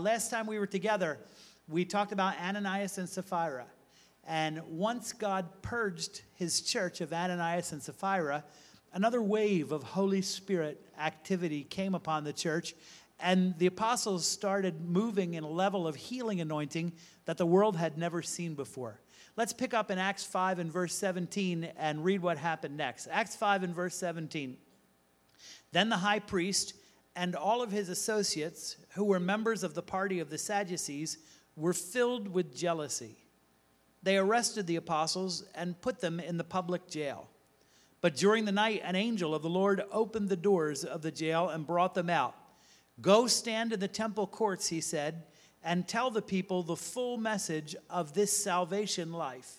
last time we were together, we talked about Ananias and Sapphira. And once God purged his church of Ananias and Sapphira, another wave of Holy Spirit activity came upon the church, and the apostles started moving in a level of healing anointing that the world had never seen before. Let's pick up in Acts 5 and verse 17 and read what happened next. Acts 5 and verse 17. Then the high priest and all of his associates, who were members of the party of the Sadducees, were filled with jealousy. They arrested the apostles and put them in the public jail. But during the night, an angel of the Lord opened the doors of the jail and brought them out. Go stand in the temple courts, he said, and tell the people the full message of this salvation life.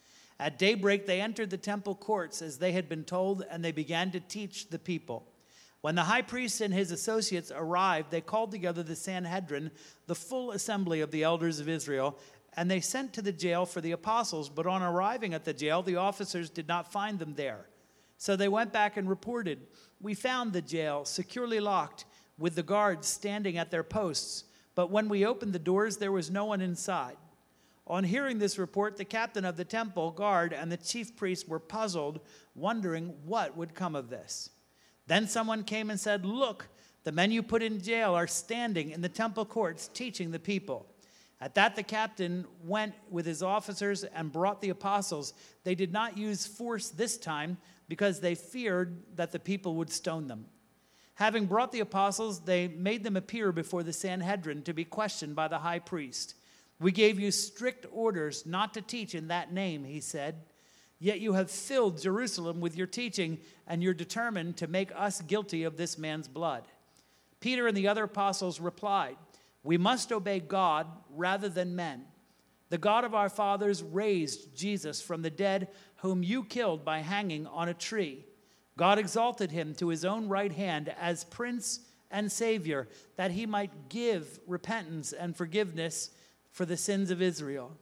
At daybreak, they entered the temple courts as they had been told, and they began to teach the people. When the high priest and his associates arrived, they called together the Sanhedrin, the full assembly of the elders of Israel, and they sent to the jail for the apostles. But on arriving at the jail, the officers did not find them there. So they went back and reported, "We found the jail securely locked, with the guards standing at their posts. But when we opened the doors, there was no one inside." On hearing this report, the captain of the temple guard and the chief priests were puzzled, wondering what would come of this. Then someone came and said, "Look, the men you put in jail are standing in the temple courts teaching the people." At that, the captain went with his officers and brought the apostles. They did not use force this time because they feared that the people would stone them. Having brought the apostles, they made them appear before the Sanhedrin to be questioned by the high priest. "We gave you strict orders not to teach in that name," he said. "Yet you have filled Jerusalem with your teaching, and you're determined to make us guilty of this man's blood." Peter and the other apostles replied, "We must obey God rather than men. The God of our fathers raised Jesus from the dead, whom you killed by hanging on a tree. God exalted him to his own right hand as Prince and Savior, that he might give repentance and forgiveness for the sins of Israel.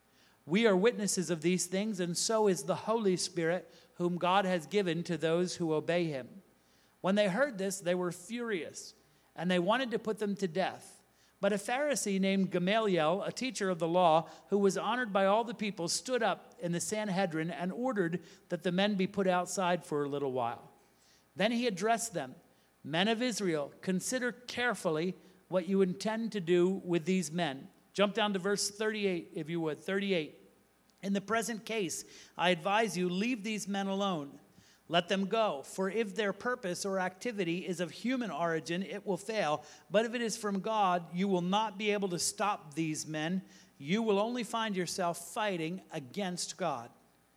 We are witnesses of these things, and so is the Holy Spirit, whom God has given to those who obey him." When they heard this, they were furious, and they wanted to put them to death. But a Pharisee named Gamaliel, a teacher of the law, who was honored by all the people, stood up in the Sanhedrin and ordered that the men be put outside for a little while. Then he addressed them, "Men of Israel, consider carefully what you intend to do with these men." Jump down to verse 38, if you would, 38. "In the present case, I advise you, leave these men alone. Let them go, for if their purpose or activity is of human origin, it will fail. But if it is from God, you will not be able to stop these men. You will only find yourself fighting against God."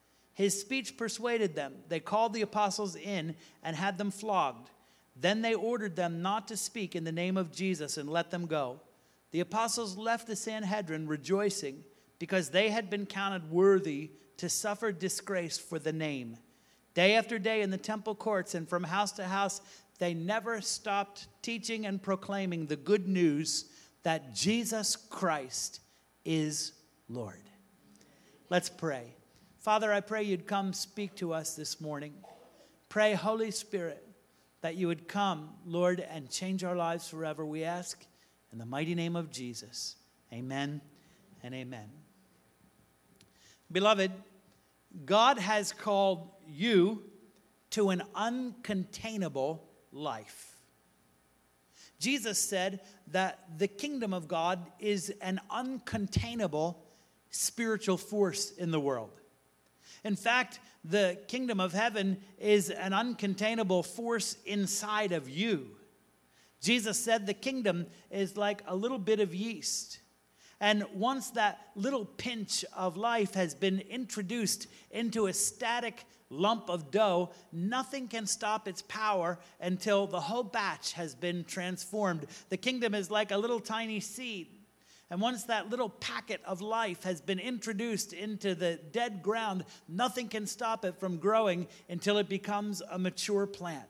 His speech persuaded them. They called the apostles in and had them flogged. Then they ordered them not to speak in the name of Jesus and let them go. The apostles left the Sanhedrin rejoicing because they had been counted worthy to suffer disgrace for the name. Day after day in the temple courts and from house to house, they never stopped teaching and proclaiming the good news that Jesus Christ is Lord. Let's pray. Father, I pray you'd come speak to us this morning. Pray, Holy Spirit, that you would come, Lord, and change our lives forever, we ask. In the mighty name of Jesus, amen and amen. Beloved, God has called you to an uncontainable life. Jesus said that the kingdom of God is an uncontainable spiritual force in the world. In fact, the kingdom of heaven is an uncontainable force inside of you. Jesus said the kingdom is like a little bit of yeast. And once that little pinch of life has been introduced into a static lump of dough, nothing can stop its power until the whole batch has been transformed. The kingdom is like a little tiny seed. And once that little packet of life has been introduced into the dead ground, nothing can stop it from growing until it becomes a mature plant.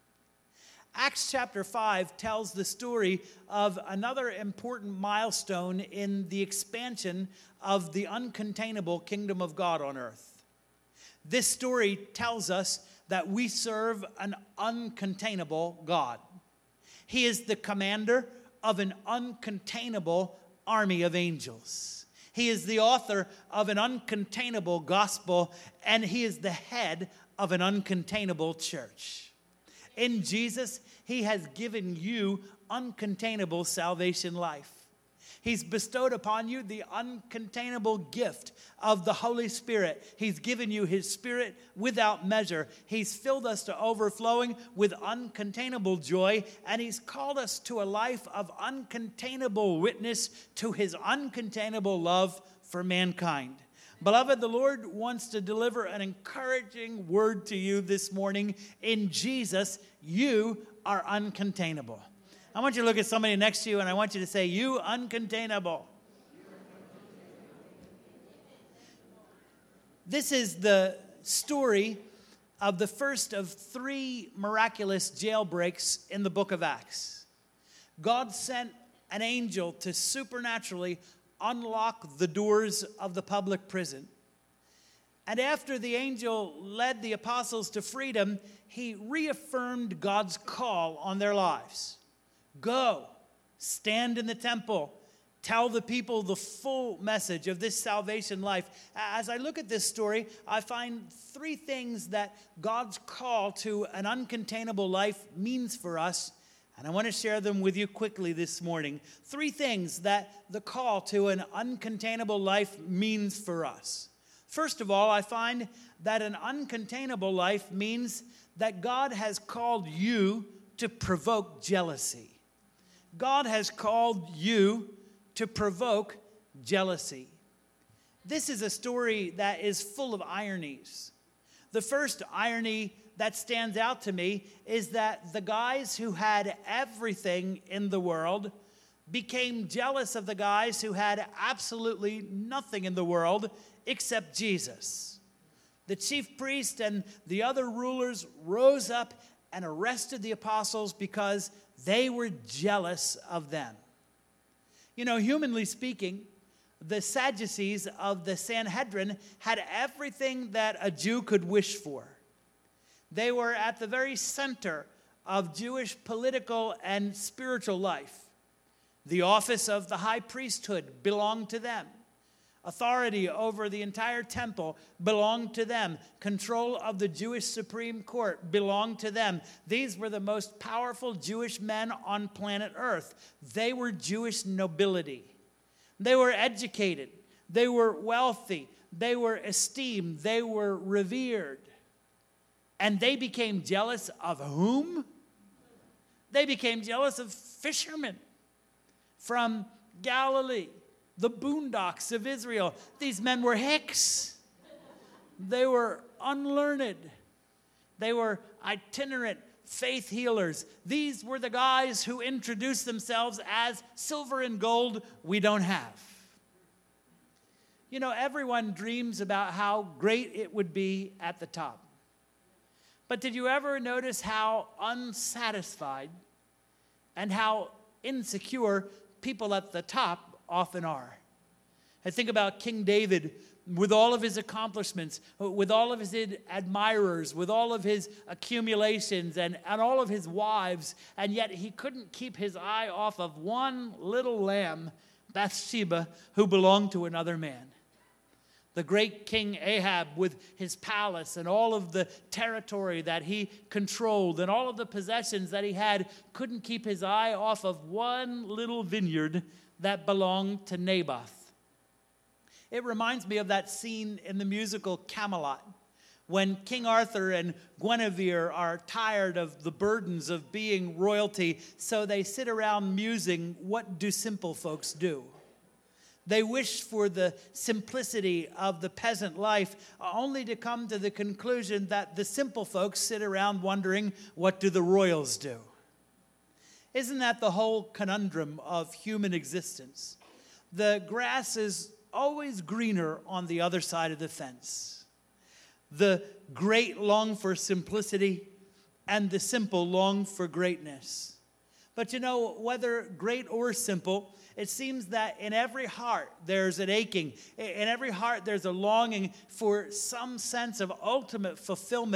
Acts chapter 5 tells the story of another important milestone in the expansion of the uncontainable kingdom of God on earth. This story tells us that we serve an uncontainable God. He is the commander of an uncontainable army of angels. He is the author of an uncontainable gospel, and he is the head of an uncontainable church. In Jesus, he has given you uncontainable salvation life. He's bestowed upon you the uncontainable gift of the Holy Spirit. He's given you his Spirit without measure. He's filled us to overflowing with uncontainable joy, and he's called us to a life of uncontainable witness to his uncontainable love for mankind. Beloved, the Lord wants to deliver an encouraging word to you this morning. In Jesus, you are uncontainable. I want you to look at somebody next to you, and I want you to say, you uncontainable. This is the story of the first of 3 miraculous jailbreaks in the book of Acts. God sent an angel to supernaturally unlock the doors of the public prison. And after the angel led the apostles to freedom, he reaffirmed God's call on their lives. Go, stand in the temple, tell the people the full message of this salvation life. As I look at this story, I find 3 things that God's call to an uncontainable life means for us, and I want to share them with you quickly this morning. 3 things that the call to an uncontainable life means for us. First of all, I find that an uncontainable life means that God has called you to provoke jealousy. God has called you to provoke jealousy. This is a story that is full of ironies. The first irony that stands out to me is that the guys who had everything in the world became jealous of the guys who had absolutely nothing in the world except Jesus. The chief priest and the other rulers rose up and arrested the apostles because they were jealous of them. You know, humanly speaking, the Sadducees of the Sanhedrin had everything that a Jew could wish for. They were at the very center of Jewish political and spiritual life. The office of the high priesthood belonged to them. Authority over the entire temple belonged to them. Control of the Jewish Supreme Court belonged to them. These were the most powerful Jewish men on planet Earth. They were Jewish nobility. They were educated. They were wealthy. They were esteemed. They were revered. And they became jealous of whom? They became jealous of fishermen from Galilee, the boondocks of Israel. These men were hicks. They were unlearned. They were itinerant faith healers. These were the guys who introduced themselves as silver and gold we don't have. You know, everyone dreams about how great it would be at the top. But did you ever notice how unsatisfied and how insecure people at the top often are? I think about King David with all of his accomplishments, with all of his admirers, with all of his accumulations and all of his wives, and yet he couldn't keep his eye off of one little lamb, Bathsheba, who belonged to another man. The great King Ahab with his palace and all of the territory that he controlled and all of the possessions that he had couldn't keep his eye off of one little vineyard that belonged to Naboth. It reminds me of that scene in the musical Camelot when King Arthur and Guinevere are tired of the burdens of being royalty, so they sit around musing, what do simple folks do? They wish for the simplicity of the peasant life, only to come to the conclusion that the simple folks sit around wondering, what do the royals do? Isn't that the whole conundrum of human existence? The grass is always greener on the other side of the fence. The great long for simplicity, and the simple long for greatness. But you know, whether great or simple, it seems that in every heart there's an aching. In every heart there's a longing for some sense of ultimate fulfillment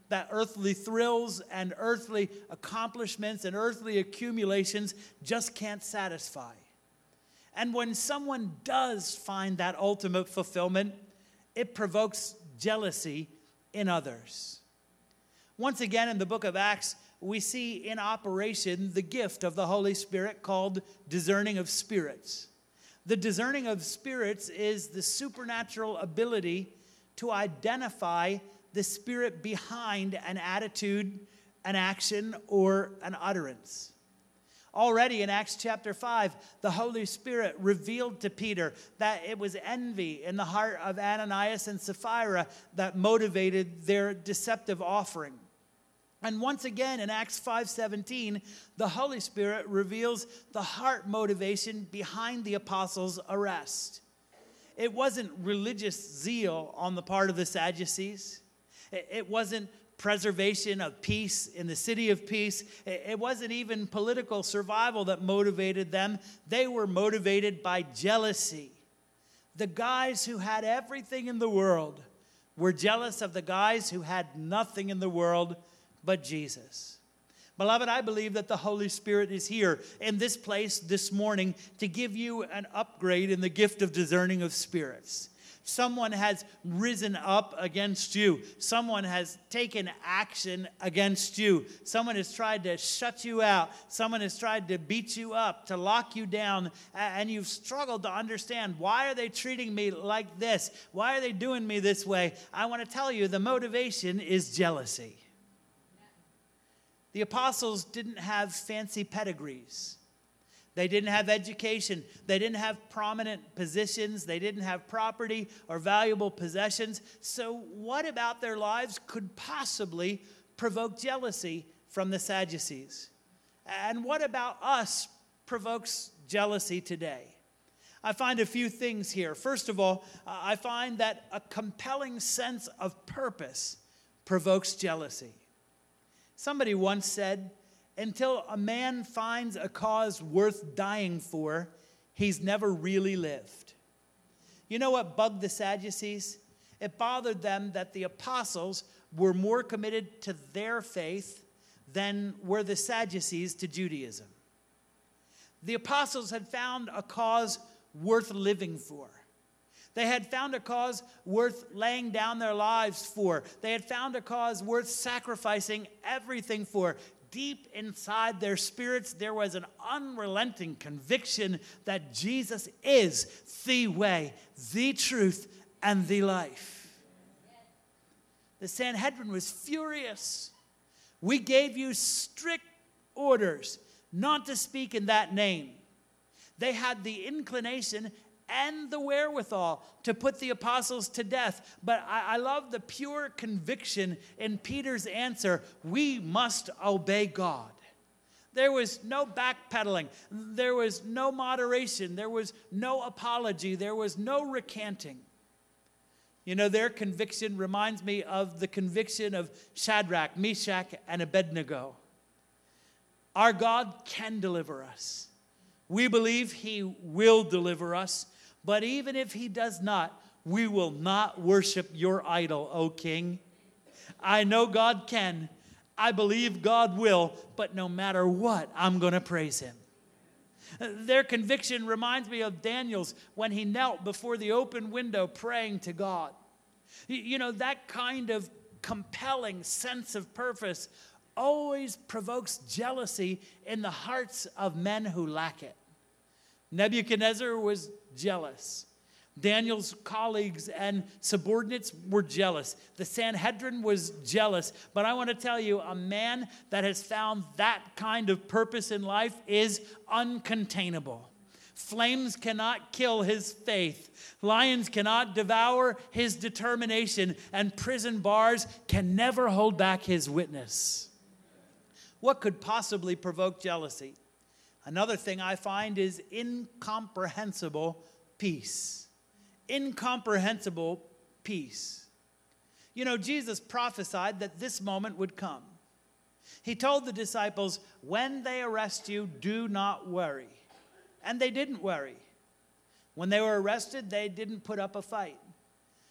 that earthly thrills and earthly accomplishments and earthly accumulations just can't satisfy. And when someone does find that ultimate fulfillment, it provokes jealousy in others. Once again, in the book of Acts, we see in operation the gift of the Holy Spirit called discerning of spirits. The discerning of spirits is the supernatural ability to identify the spirit behind an attitude, an action, or an utterance. Already in Acts chapter 5, the Holy Spirit revealed to Peter that it was envy in the heart of Ananias and Sapphira that motivated their deceptive offering. And once again in Acts 5:17, the Holy Spirit reveals the heart motivation behind the apostles' arrest. It wasn't religious zeal on the part of the Sadducees. It wasn't preservation of peace in the city of peace. It wasn't even political survival that motivated them. They were motivated by jealousy. The guys who had everything in the world were jealous of the guys who had nothing in the world but Jesus. Beloved, I believe that the Holy Spirit is here in this place this morning to give you an upgrade in the gift of discerning of spirits. Someone has risen up against you. Someone has taken action against you. Someone has tried to shut you out. Someone has tried to beat you up, to lock you down, and you've struggled to understand, why are they treating me like this? Why are they doing me this way? I want to tell you, the motivation is jealousy. The apostles didn't have fancy pedigrees. They didn't have education. They didn't have prominent positions. They didn't have property or valuable possessions. So what about their lives could possibly provoke jealousy from the Sadducees? And what about us provokes jealousy today? I find a few things here. First of all, I find that a compelling sense of purpose provokes jealousy. Somebody once said, until a man finds a cause worth dying for, he's never really lived. You know what bugged the Sadducees? It bothered them that the apostles were more committed to their faith than were the Sadducees to Judaism. The apostles had found a cause worth living for. They had found a cause worth laying down their lives for. They had found a cause worth sacrificing everything for. Deep inside their spirits, there was an unrelenting conviction that Jesus is the way, the truth, and the life. The Sanhedrin was furious. We gave you strict orders not to speak in that name. They had the inclination and the wherewithal to put the apostles to death. But I love the pure conviction in Peter's answer: we must obey God. There was no backpedaling. There was no moderation. There was no apology. There was no recanting. You know, their conviction reminds me of the conviction of Shadrach, Meshach, and Abednego. Our God can deliver us. We believe he will deliver us. But even if he does not, we will not worship your idol, O king. I know God can. I believe God will. But no matter what, I'm going to praise him. Their conviction reminds me of Daniel's when he knelt before the open window praying to God. You know, that kind of compelling sense of purpose always provokes jealousy in the hearts of men who lack it. Nebuchadnezzar was jealous. Daniel's colleagues and subordinates were jealous. The Sanhedrin was jealous. But I want to tell you, a man that has found that kind of purpose in life is uncontainable. Flames cannot kill his faith. Lions cannot devour his determination. And prison bars can never hold back his witness. What could possibly provoke jealousy? Another thing I find is incomprehensible peace. Incomprehensible peace. You know, Jesus prophesied that this moment would come. He told the disciples, when they arrest you, do not worry. And they didn't worry. When they were arrested, they didn't put up a fight.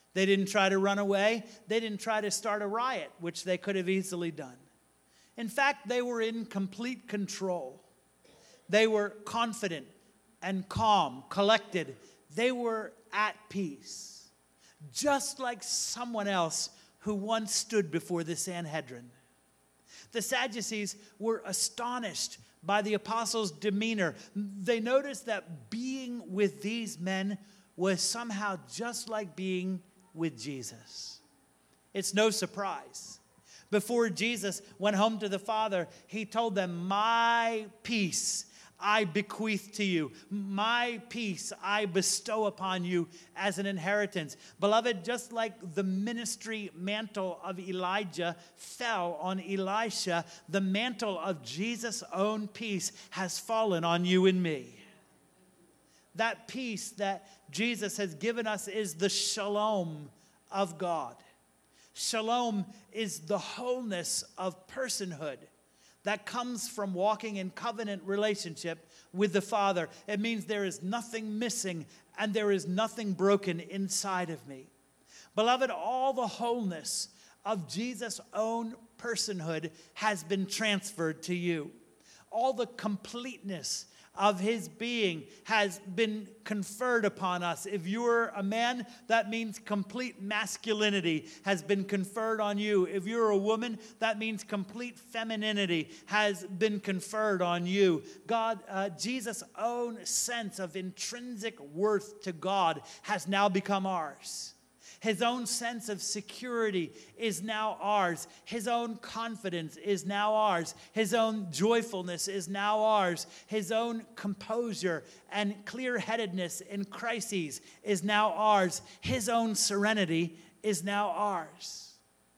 They didn't try to run away. They didn't try to start a riot, which they could have easily done. In fact, they were in complete control. They were confident and calm, collected. They were at peace, just like someone else who once stood before the Sanhedrin. The Sadducees were astonished by the apostles' demeanor. They noticed that being with these men was somehow just like being with Jesus. It's no surprise. Before Jesus went home to the Father, he told them, "My peace I bequeath to you. My peace I bestow upon you as an inheritance." Beloved, just like the ministry mantle of Elijah fell on Elisha, the mantle of Jesus' own peace has fallen on you and me. That peace that Jesus has given us is the shalom of God. Shalom is the wholeness of personhood that comes from walking in covenant relationship with the Father. It means there is nothing missing and there is nothing broken inside of me. Beloved, all the wholeness of Jesus' own personhood has been transferred to you. All the completeness of his being has been conferred upon us. If you're a man, that means complete masculinity has been conferred on you. If you're a woman, that means complete femininity has been conferred on you. Jesus' own sense of intrinsic worth to God has now become ours. His own sense of security is now ours. His own confidence is now ours. His own joyfulness is now ours. His own composure and clear-headedness in crises is now ours. His own serenity is now ours.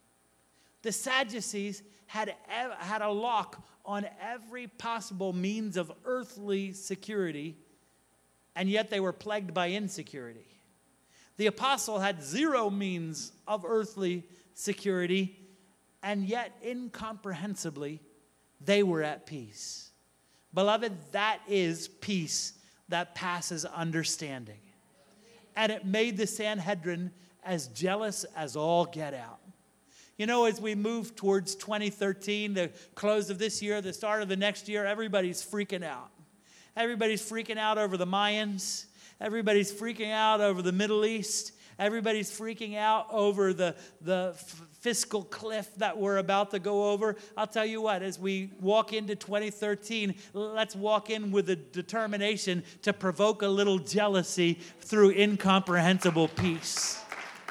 The Sadducees had a lock on every possible means of earthly security, and yet they were plagued by insecurity. The apostle had zero means of earthly security, and yet incomprehensibly, they were at peace. Beloved, that is peace that passes understanding. And it made the Sanhedrin as jealous as all get out. You know, as we move towards 2013, the close of this year, the start of the next year, everybody's freaking out. Everybody's freaking out over the Mayans. Everybody's freaking out over the Middle East. Everybody's freaking out over the fiscal cliff that we're about to go over. I'll tell you what, as we walk into 2013, let's walk in with a determination to provoke a little jealousy through incomprehensible peace.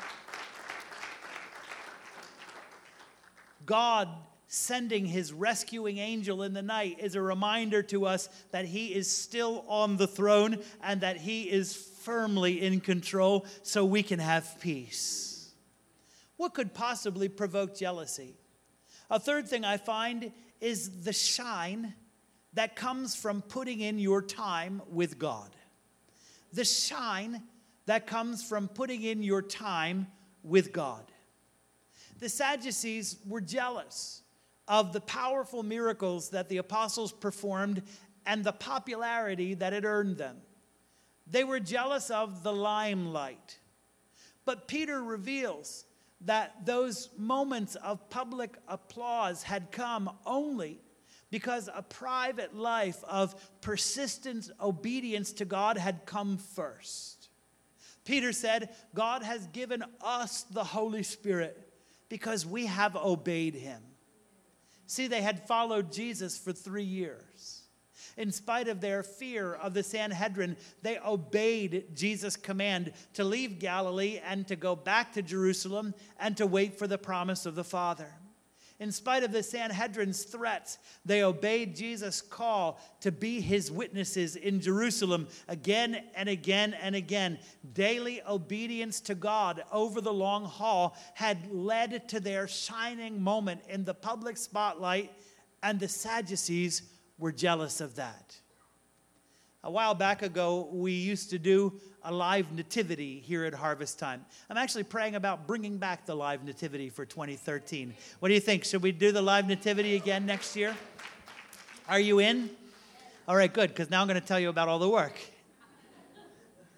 God sending his rescuing angel in the night is a reminder to us that he is still on the throne and that he is firmly in control so we can have peace. What could possibly provoke jealousy? A third thing I find is the shine that comes from putting in your time with God. The shine that comes from putting in your time with God. The Sadducees were jealous of the powerful miracles that the apostles performed and the popularity that it earned them. They were jealous of the limelight. But Peter reveals that those moments of public applause had come only because a private life of persistent obedience to God had come first. Peter said, God has given us the Holy Spirit because we have obeyed him. See, they had followed Jesus for 3 years. In spite of their fear of the Sanhedrin, they obeyed Jesus' command to leave Galilee and to go back to Jerusalem and to wait for the promise of the Father. In spite of the Sanhedrin's threats, they obeyed Jesus' call to be his witnesses in Jerusalem again and again and again. Daily obedience to God over the long haul had led to their shining moment in the public spotlight, and the Sadducees were jealous of that. A while back ago, we used to do a live nativity here at Harvest Time. I'm actually praying about bringing back the live nativity for 2013. What do you think? Should we do the live nativity again next year? Are you in? All right, good, because now I'm going to tell you about all the work.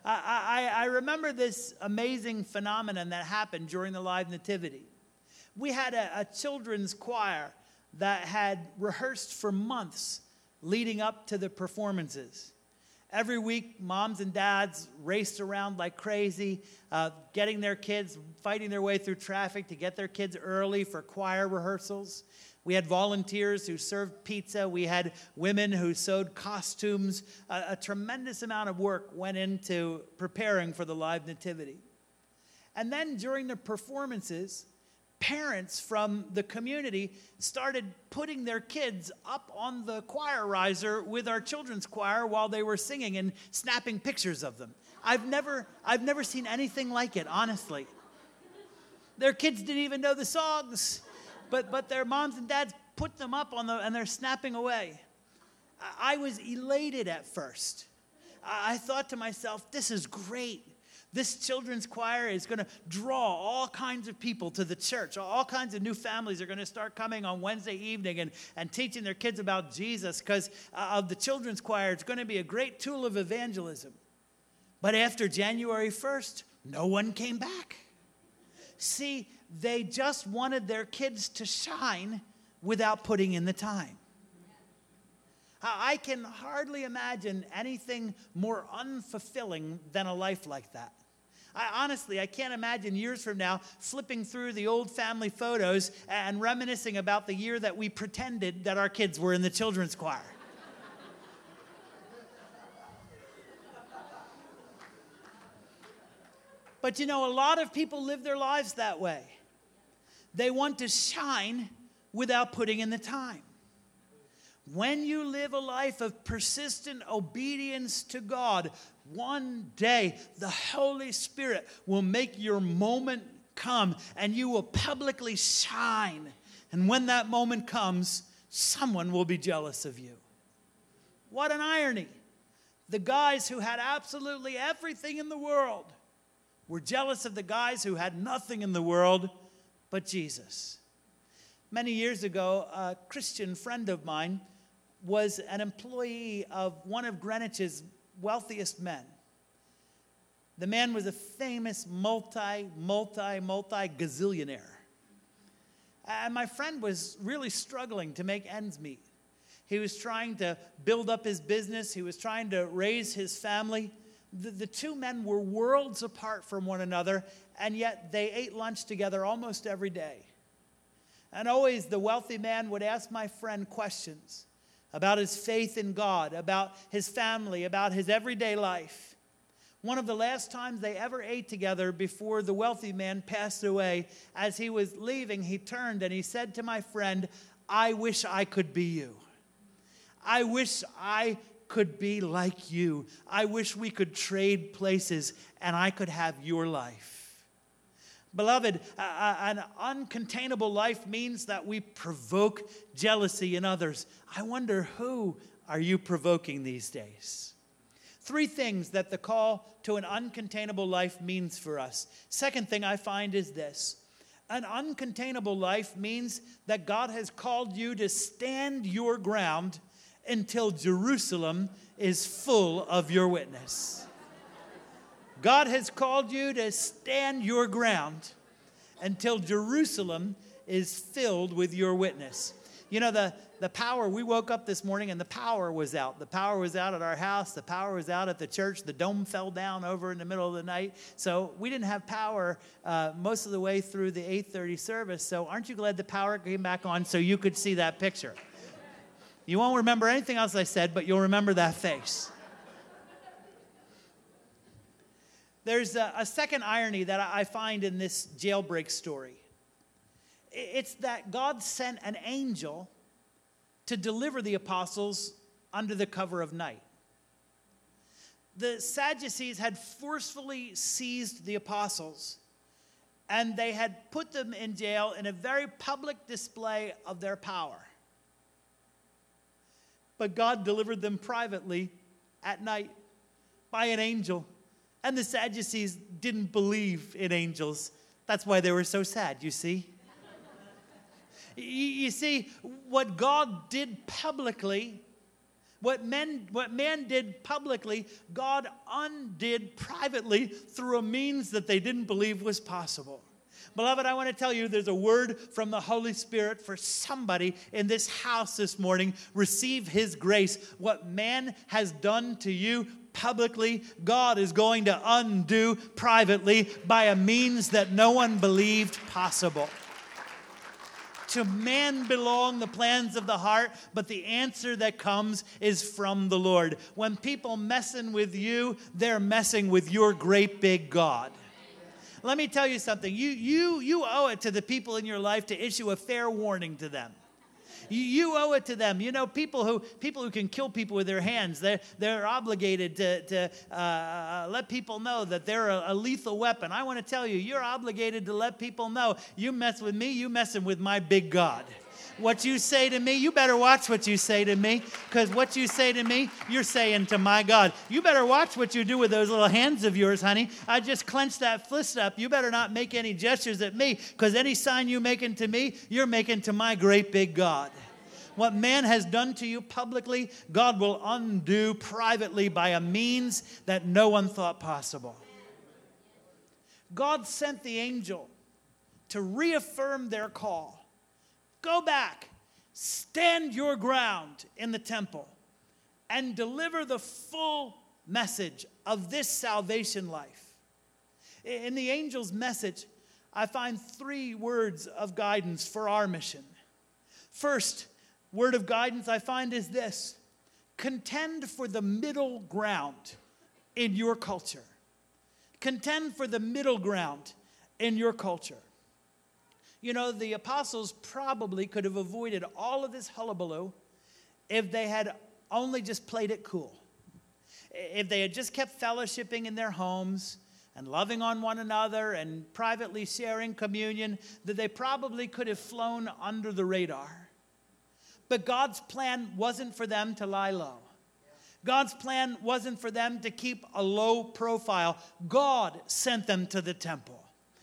I remember this amazing phenomenon that happened during the live nativity. We had a children's choir that had rehearsed for months leading up to the performances. Every week, moms and dads raced around like crazy, getting their kids, fighting their way through traffic to get their kids early for choir rehearsals. We had volunteers who served pizza. We had women who sewed costumes. A tremendous amount of work went into preparing for the live nativity. And then during the performances, parents from the community started putting their kids up on the choir riser with our children's choir while they were singing and snapping pictures of them. I've never seen anything like it, honestly. Their kids didn't even know the songs, but their moms and dads put them up and they're snapping away. I was elated at first. I thought to myself, this is great. This children's choir is going to draw all kinds of people to the church. All kinds of new families are going to start coming on Wednesday evening and teaching their kids about Jesus because of the children's choir. It's going to be a great tool of evangelism. But after January 1st, no one came back. See, they just wanted their kids to shine without putting in the time. I can hardly imagine anything more unfulfilling than a life like that. I can't imagine years from now flipping through the old family photos and reminiscing about the year that we pretended that our kids were in the children's choir. But a lot of people live their lives that way. They want to shine without putting in the time. When you live a life of persistent obedience to God, one day the Holy Spirit will make your moment come and you will publicly shine. And when that moment comes, someone will be jealous of you. What an irony. The guys who had absolutely everything in the world were jealous of the guys who had nothing in the world but Jesus. Many years ago, a Christian friend of mine was an employee of one of Greenwich's wealthiest men. The man was a famous multi-gazillionaire. And my friend was really struggling to make ends meet. He was trying to build up his business. He was trying to raise his family. The two men were worlds apart from one another, and yet they ate lunch together almost every day. And always the wealthy man would ask my friend questions about his faith in God, about his family, about his everyday life. One of the last times they ever ate together before the wealthy man passed away, as he was leaving, he turned and he said to my friend, "I wish I could be you. I wish I could be like you. I wish we could trade places and I could have your life." Beloved, an uncontainable life means that we provoke jealousy in others. I wonder, who are you provoking these days? 3 things that the call to an uncontainable life means for us. Second thing I find is this. An uncontainable life means that God has called you to stand your ground until Jerusalem is full of your witness. God has called you to stand your ground until Jerusalem is filled with your witness. The power, we woke up this morning and the power was out. The power was out at our house. The power was out at the church. The dome fell down over in the middle of the night. So we didn't have power most of the way through the 8:30 service. So aren't you glad the power came back on so you could see that picture? You won't remember anything else I said, but you'll remember that face. There's a second irony that I find in this jailbreak story. It's that God sent an angel to deliver the apostles under the cover of night. The Sadducees had forcefully seized the apostles, and they had put them in jail in a very public display of their power. But God delivered them privately at night by an angel. And the Sadducees didn't believe in angels. That's why they were so sad, you see. You see, what God did publicly What man did publicly, God undid privately through a means that they didn't believe was possible. Beloved, I want to tell you there's a word from the Holy Spirit for somebody in this house this morning. Receive His grace. What man has done to you publicly, God is going to undo privately by a means that no one believed possible. To man belong the plans of the heart, but the answer that comes is from the Lord. When people messing with you, they're messing with your great big God. Let me tell you something. You owe it to the people in your life to issue a fair warning to them. You owe it to them. You know, people who can kill people with their hands, they're obligated to let people know that they're a lethal weapon. I want to tell you, you're obligated to let people know, you mess with me, you messing with my big God. What you say to me, you better watch what you say to me, because what you say to me, you're saying to my God. You better watch what you do with those little hands of yours, honey. I just clenched that fist up. You better not make any gestures at me, because any sign you making to me, you're making to my great big God. What man has done to you publicly, God will undo privately by a means that no one thought possible. God sent the angel to reaffirm their call. Go back, stand your ground in the temple, and deliver the full message of this salvation life. In the angel's message, I find 3 words of guidance for our mission. First word of guidance I find is this: contend for the middle ground in your culture. Contend for the middle ground in your culture. You know, the apostles probably could have avoided all of this hullabaloo if they had only just played it cool. If they had just kept fellowshipping in their homes and loving on one another and privately sharing communion, that they probably could have flown under the radar. But God's plan wasn't for them to lie low. God's plan wasn't for them to keep a low profile. God sent them to the temple.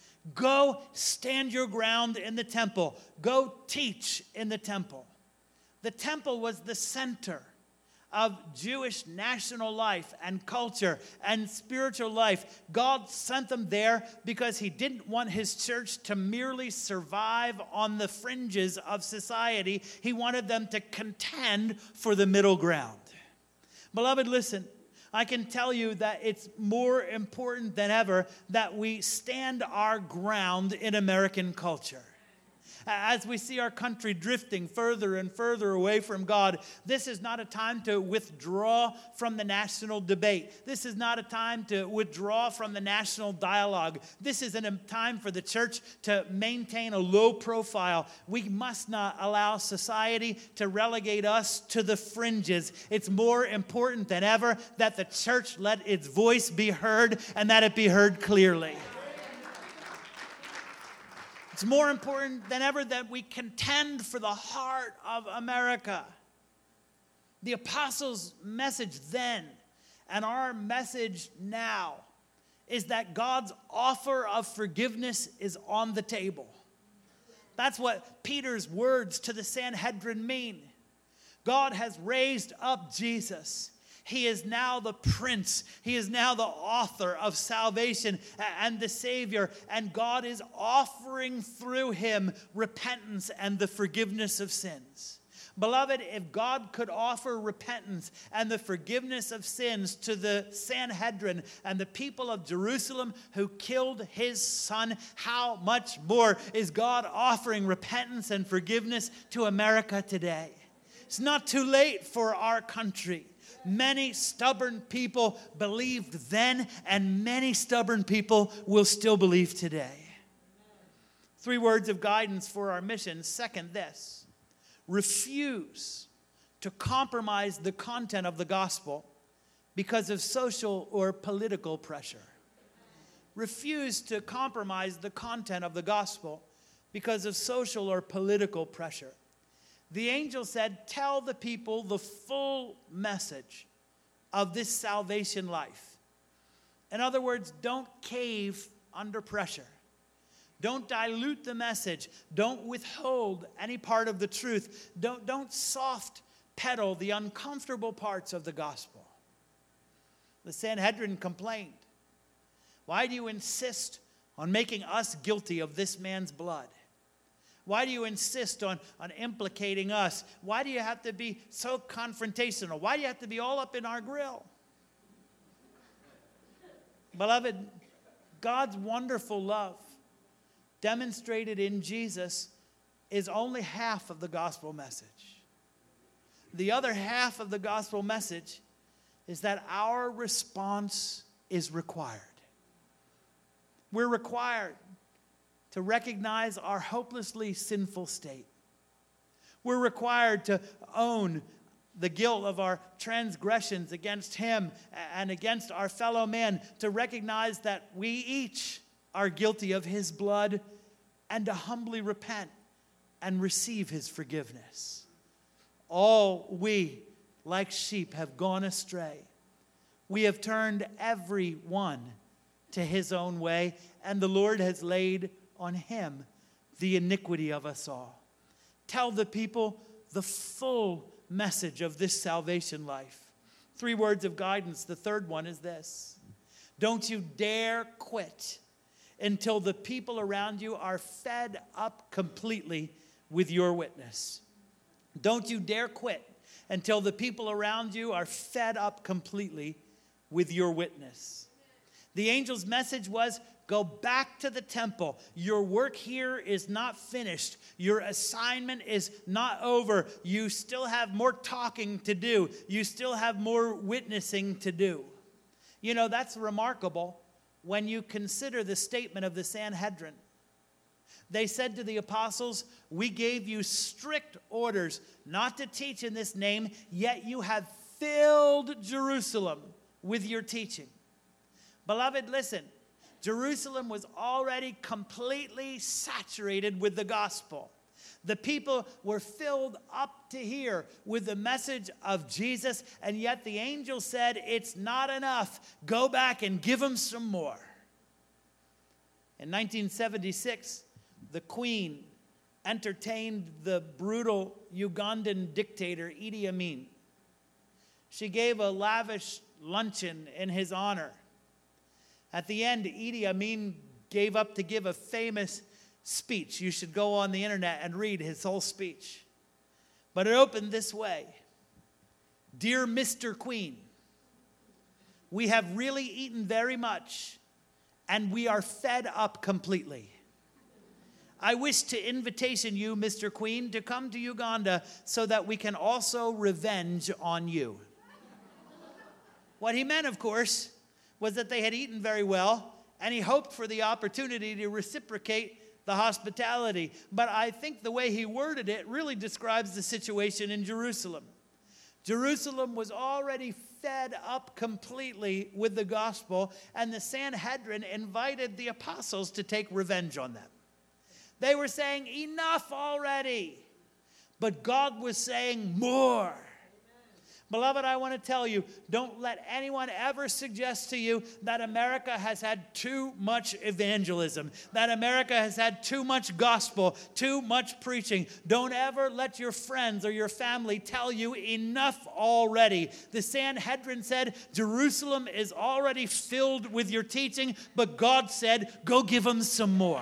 Go stand your ground in the temple. Go teach in the temple. The temple was the center of Jewish national life and culture and spiritual life. God sent them there because He didn't want His church to merely survive on the fringes of society. He wanted them to contend for the middle ground. Beloved, listen. I can tell you that it's more important than ever that we stand our ground in American culture. As we see our country drifting further and further away from God, this is not a time to withdraw from the national debate. This is not a time to withdraw from the national dialogue. This is a time for the church to maintain a low profile. We must not allow society to relegate us to the fringes. It's more important than ever that the church let its voice be heard and that it be heard clearly. It's more important than ever that we contend for the heart of America. The apostles' message then and our message now is that God's offer of forgiveness is on the table. That's what Peter's words to the Sanhedrin mean. God has raised up Jesus. He is now the Prince. He is now the author of salvation and the Savior. And God is offering through Him repentance and the forgiveness of sins. Beloved, if God could offer repentance and the forgiveness of sins to the Sanhedrin and the people of Jerusalem who killed His Son, how much more is God offering repentance and forgiveness to America today? It's not too late for our country. Many stubborn people believed then, and many stubborn people will still believe today. 3 words of guidance for our mission. Second, this: refuse to compromise the content of the gospel because of social or political pressure. Refuse to compromise the content of the gospel because of social or political pressure. The angel said, tell the people the full message of this salvation life. In other words, don't cave under pressure. Don't dilute the message. Don't withhold any part of the truth. Don't soft peddle the uncomfortable parts of the gospel. The Sanhedrin complained, "Why do you insist on making us guilty of this man's blood? Why do you insist on implicating us? Why do you have to be so confrontational? Why do you have to be all up in our grill?" Beloved, God's wonderful love demonstrated in Jesus is only half of the gospel message. The other half of the gospel message is that our response is required. We're required to recognize our hopelessly sinful state. We're required to own the guilt of our transgressions against Him and against our fellow man, to recognize that we each are guilty of His blood, and to humbly repent and receive His forgiveness. All we, like sheep, have gone astray. We have turned every one to his own way, and the Lord has laid on Him the iniquity of us all. Tell the people the full message of this salvation life. 3 words of guidance. The third one is this: don't you dare quit until the people around you are fed up completely with your witness. Don't you dare quit until the people around you are fed up completely with your witness. The angel's message was, go back to the temple. Your work here is not finished. Your assignment is not over. You still have more talking to do. You still have more witnessing to do. You know, that's remarkable when you consider the statement of the Sanhedrin. They said to the apostles, "We gave you strict orders not to teach in this name, yet you have filled Jerusalem with your teaching." Beloved, listen. Jerusalem was already completely saturated with the gospel. The people were filled up to here with the message of Jesus, and yet the angel said, it's not enough. Go back and give them some more. In 1976, the Queen entertained the brutal Ugandan dictator Idi Amin. She gave a lavish luncheon in his honor. At the end, Idi Amin gave up to give a famous speech. You should go on the internet and read his whole speech. But it opened this way: "Dear Mr. Queen, we have really eaten very much, and we are fed up completely. I wish to invitation you, Mr. Queen, to come to Uganda so that we can also revenge on you." What he meant, of course, was that they had eaten very well, and he hoped for the opportunity to reciprocate the hospitality. But I think the way he worded it really describes the situation in Jerusalem. Jerusalem was already fed up completely with the gospel, and the Sanhedrin invited the apostles to take revenge on them. They were saying, enough already. But God was saying more. Beloved, I want to tell you, don't let anyone ever suggest to you that America has had too much evangelism, that America has had too much gospel, too much preaching. Don't ever let your friends or your family tell you enough already. The Sanhedrin said, Jerusalem is already filled with your teaching, but God said, go give them some more.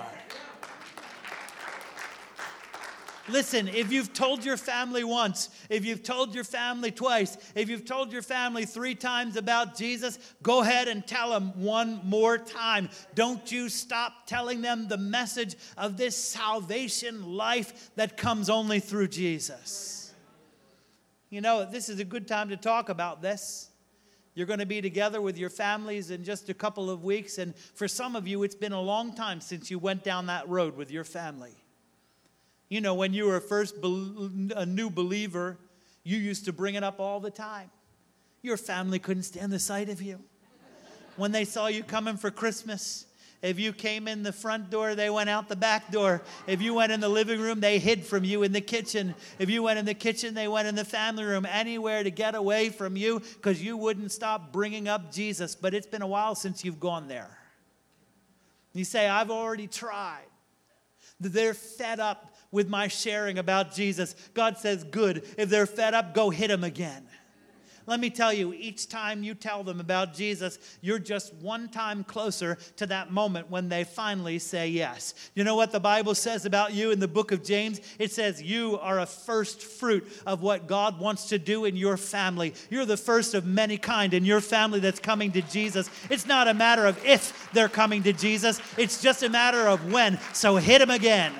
Listen, if you've told your family once, if you've told your family twice, if you've told your family 3 times about Jesus, go ahead and tell them one more time. Don't you stop telling them the message of this salvation life that comes only through Jesus. You know, this is a good time to talk about this. You're going to be together with your families in just a couple of weeks, and for some of you, it's been a long time since you went down that road with your family. You know, when you were a new believer, you used to bring it up all the time. Your family couldn't stand the sight of you. When they saw you coming for Christmas, if you came in the front door, they went out the back door. If you went in the living room, they hid from you in the kitchen. If you went in the kitchen, they went in the family room, anywhere to get away from you because you wouldn't stop bringing up Jesus. But it's been a while since you've gone there. You say, I've already tried. They're fed up with my sharing about Jesus, God says, good. If they're fed up, go hit them again. Let me tell you, each time you tell them about Jesus, you're just one time closer to that moment when they finally say yes. You know what the Bible says about you in the book of James? It says you are a first fruit of what God wants to do in your family. You're the first of many kind in your family that's coming to Jesus. It's not a matter of if they're coming to Jesus. It's just a matter of when. So hit them again.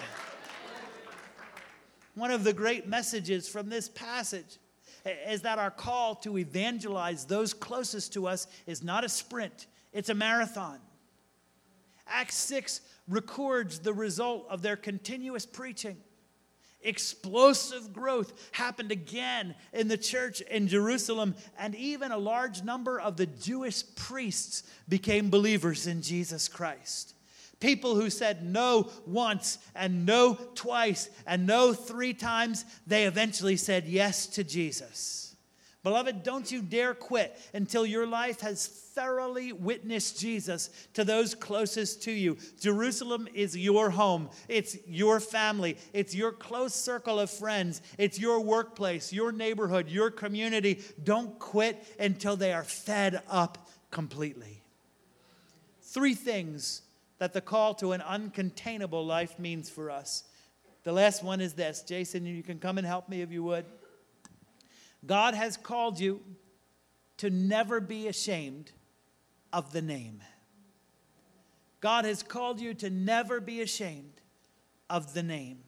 One of the great messages from this passage is that our call to evangelize those closest to us is not a sprint, it's a marathon. Acts 6 records the result of their continuous preaching. Explosive growth happened again in the church in Jerusalem, and even a large number of the Jewish priests became believers in Jesus Christ. People who said no once and no twice and no 3 times, they eventually said yes to Jesus. Beloved, don't you dare quit until your life has thoroughly witnessed Jesus to those closest to you. Jerusalem is your home. It's your family. It's your close circle of friends. It's your workplace, your neighborhood, your community. Don't quit until they are fed up completely. 3 things that the call to an uncontainable life means for us. The last one is this. Jason, you can come and help me if you would. God has called you to never be ashamed of the name. God has called you to never be ashamed of the name.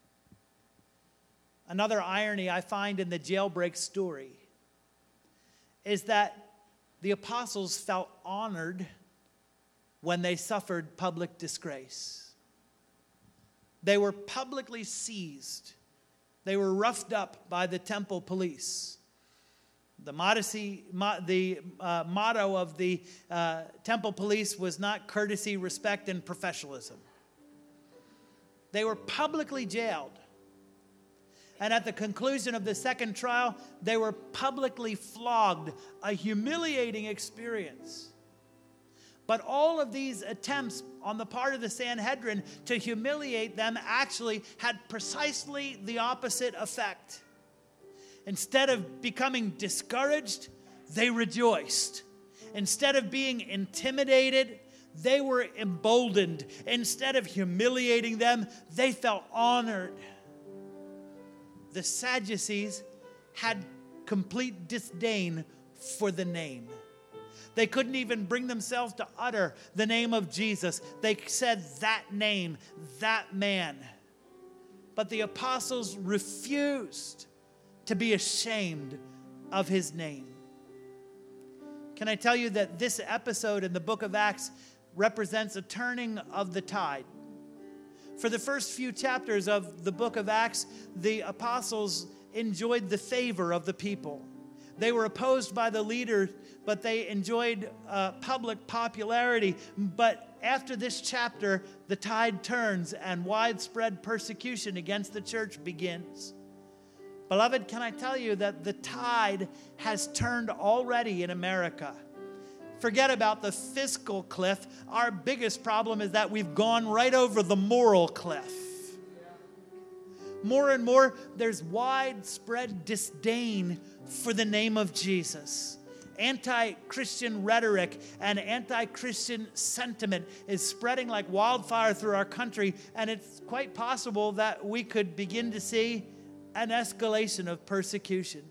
Another irony I find in the jailbreak story is that the apostles felt honored when they suffered public disgrace. They were publicly seized. They were roughed up by the temple police. The motto of the temple police was not courtesy, respect, and professionalism. They were publicly jailed. And at the conclusion of the second trial, they were publicly flogged, a humiliating experience. But all of these attempts on the part of the Sanhedrin to humiliate them actually had precisely the opposite effect. Instead of becoming discouraged, they rejoiced. Instead of being intimidated, they were emboldened. Instead of humiliating them, they felt honored. The Sadducees had complete disdain for the name. They couldn't even bring themselves to utter the name of Jesus. They said that name, that man. But the apostles refused to be ashamed of his name. Can I tell you that this episode in the book of Acts represents a turning of the tide? For the first few chapters of the book of Acts, the apostles enjoyed the favor of the people. They were opposed by the leader, but they enjoyed public popularity. But after this chapter, the tide turns and widespread persecution against the church begins. Beloved, can I tell you that the tide has turned already in America? Forget about the fiscal cliff. Our biggest problem is that we've gone right over the moral cliff. More and more, there's widespread disdain for the name of Jesus. Anti-Christian rhetoric and anti-Christian sentiment is spreading like wildfire through our country, and it's quite possible that we could begin to see an escalation of persecution.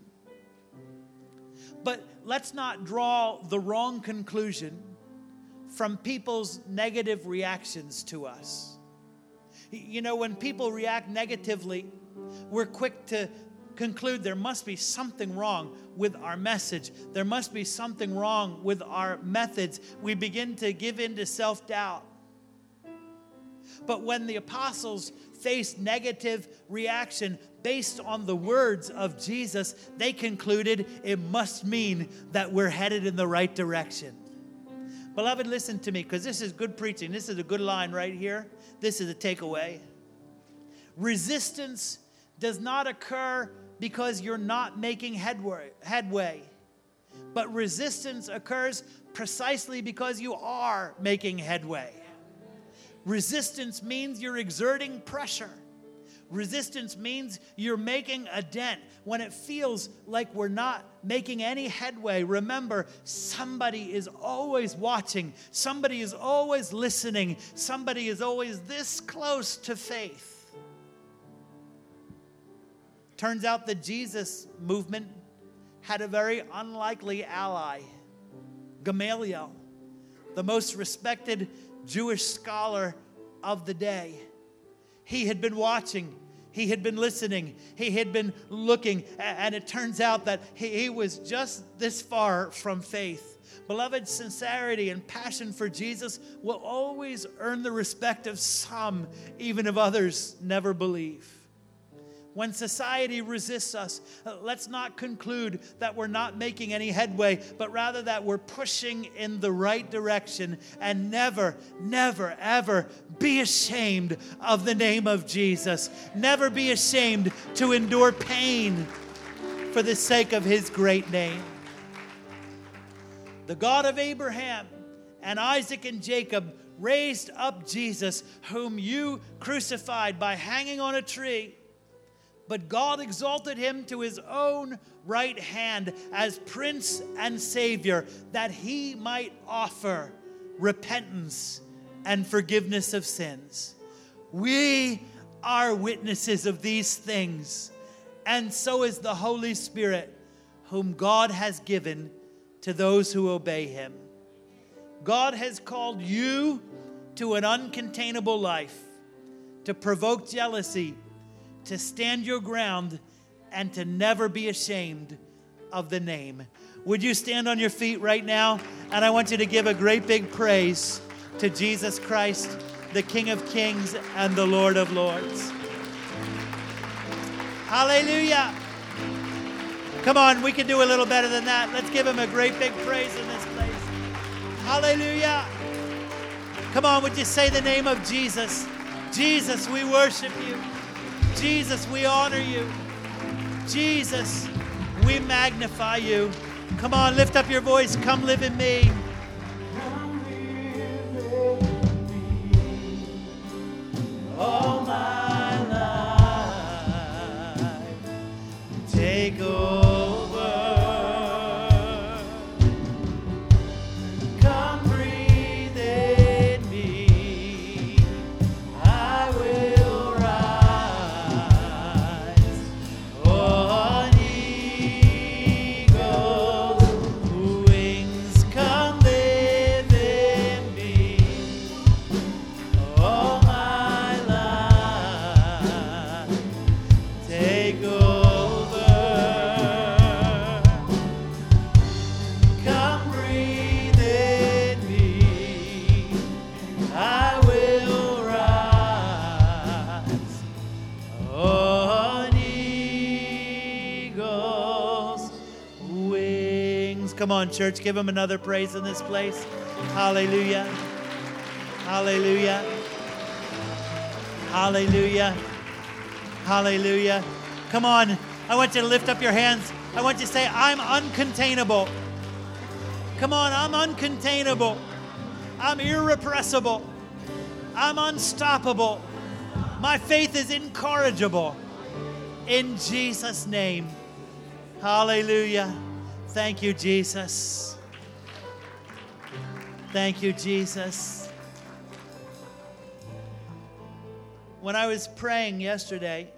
But let's not draw the wrong conclusion from people's negative reactions to us. You know, when people react negatively, we're quick to conclude there must be something wrong with our message. There must be something wrong with our methods. We begin to give in to self-doubt. But when the apostles faced negative reaction based on the words of Jesus, they concluded it must mean that we're headed in the right direction. Beloved, listen to me, because this is good preaching. This is a good line right here. This is a takeaway. Resistance does not occur because you're not making headway. But resistance occurs precisely because you are making headway. Resistance means you're exerting pressure. Resistance means you're making a dent. When it feels like we're not making any headway, remember, somebody is always watching. Somebody is always listening. Somebody is always this close to faith. Turns out the Jesus movement had a very unlikely ally, Gamaliel, the most respected Jewish scholar of the day. He had been watching. He had been listening. He had been looking. And it turns out that he was just this far from faith. Beloved, sincerity and passion for Jesus will always earn the respect of some, even if others never believe. When society resists us, let's not conclude that we're not making any headway, but rather that we're pushing in the right direction. And never, never, ever be ashamed of the name of Jesus. Never be ashamed to endure pain for the sake of his great name. The God of Abraham and Isaac and Jacob raised up Jesus, whom you crucified by hanging on a tree. But God exalted him to his own right hand as Prince and Savior, that he might offer repentance and forgiveness of sins. We are witnesses of these things, and so is the Holy Spirit, whom God has given to those who obey him. God has called you to an uncontainable life, to provoke jealousy, to stand your ground, and to never be ashamed of the name. Would you stand on your feet right now? And I want you to give a great big praise to Jesus Christ, the King of Kings and the Lord of Lords. Hallelujah. Come on, we can do a little better than that. Let's give him a great big praise in this place. Hallelujah. Come on, would you say the name of Jesus? Jesus, we worship you. Jesus, we honor you. Jesus, we magnify you. Come on, lift up your voice. Come live in me. Come live in me. All my life, take over. Come breathe in me. I will rise on eagle's wings. Come live in me. All my life, take over. Come breathe in me. I will rise on eagle's wings. Come on, church, give him another praise in this place. Hallelujah. Hallelujah. Hallelujah. Hallelujah. Come on, I want you to lift up your hands. I want you to say, I'm uncontainable. Come on, I'm uncontainable. I'm irrepressible. I'm unstoppable. My faith is incorrigible. In Jesus' name. Hallelujah. Thank you, Jesus. Thank you, Jesus. When I was praying yesterday,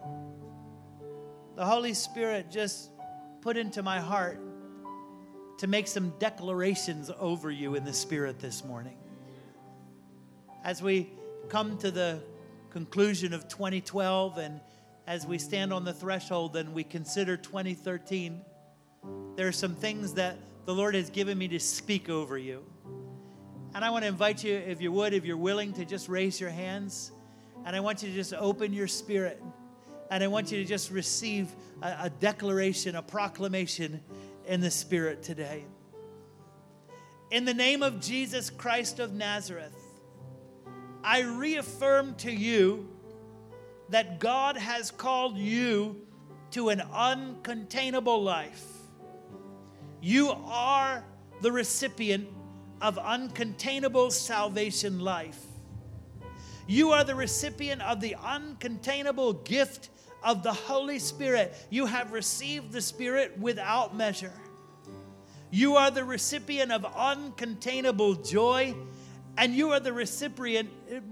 the Holy Spirit just put into my heart to make some declarations over you in the Spirit this morning. As we come to the conclusion of 2012 and as we stand on the threshold and we consider 2013, there are some things that the Lord has given me to speak over you. And I want to invite you, if you would, if you're willing, to just raise your hands. And I want you to just open your spirit. And I want you to just receive a declaration, a proclamation in the Spirit today. In the name of Jesus Christ of Nazareth, I reaffirm to you that God has called you to an uncontainable life. You are the recipient of uncontainable salvation life. You are the recipient of the uncontainable gift of the Holy Spirit. You have received the Spirit without measure. You are the recipient of uncontainable joy, and you are the recipient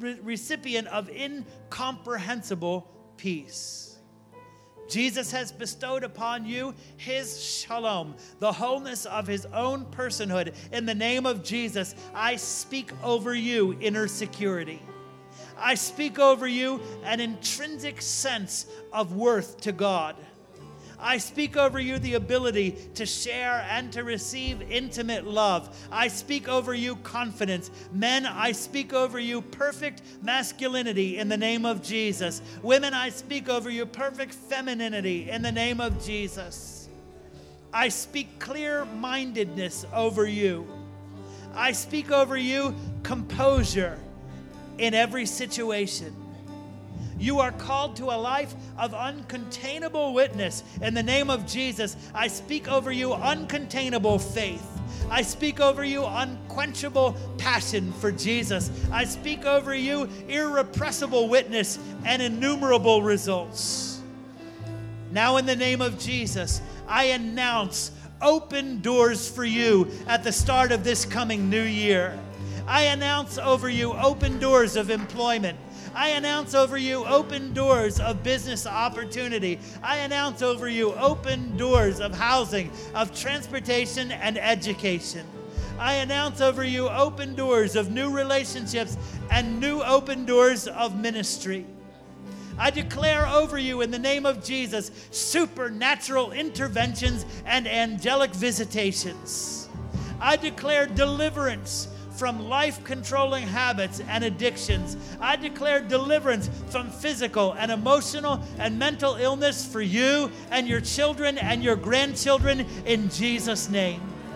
of incomprehensible peace. Jesus has bestowed upon you his shalom, the wholeness of his own personhood. In the name of Jesus, I speak over you inner security. I speak over you an intrinsic sense of worth to God. I speak over you the ability to share and to receive intimate love. I speak over you confidence. Men, I speak over you perfect masculinity in the name of Jesus. Women, I speak over you perfect femininity in the name of Jesus. I speak clear-mindedness over you. I speak over you composure in every situation. You are called to a life of uncontainable witness. In the name of Jesus, I speak over you uncontainable faith. I speak over you unquenchable passion for Jesus. I speak over you irrepressible witness and innumerable results. Now in the name of Jesus, I announce open doors for you at the start of this coming new year. I announce over you open doors of employment. I announce over you open doors of business opportunity. I announce over you open doors of housing, of transportation, and education. I announce over you open doors of new relationships and new open doors of ministry. I declare over you in the name of Jesus supernatural interventions and angelic visitations. I declare deliverance from life-controlling habits and addictions. I declare deliverance from physical and emotional and mental illness for you and your children and your grandchildren in Jesus' name.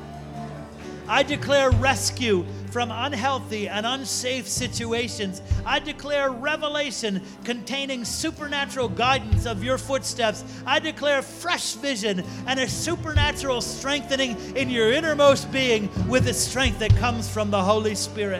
I declare rescue from unhealthy and unsafe situations. I declare revelation containing supernatural guidance of your footsteps. I declare fresh vision and a supernatural strengthening in your innermost being with the strength that comes from the Holy Spirit.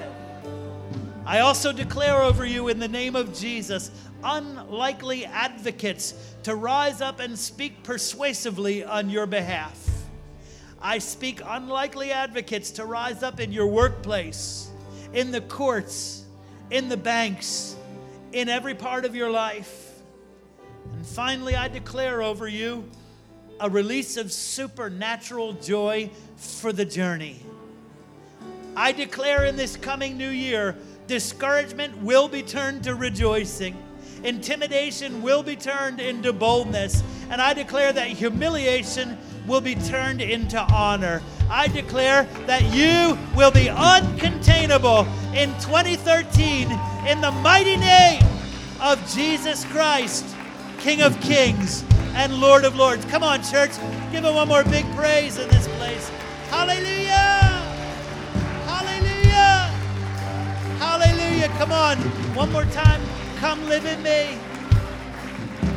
I also declare over you in the name of Jesus unlikely advocates to rise up and speak persuasively on your behalf. I speak unlikely advocates to rise up in your workplace, in the courts, in the banks, in every part of your life. And finally, I declare over you a release of supernatural joy for the journey. I declare in this coming new year, discouragement will be turned to rejoicing. Intimidation will be turned into boldness. And I declare that humiliation will be turned into honor. I declare that you will be uncontainable in 2013 in the mighty name of Jesus Christ, King of Kings and Lord of Lords. Come on, church. Give him one more big praise in this place. Hallelujah! Hallelujah! Hallelujah! Come on. One more time. Come live in me.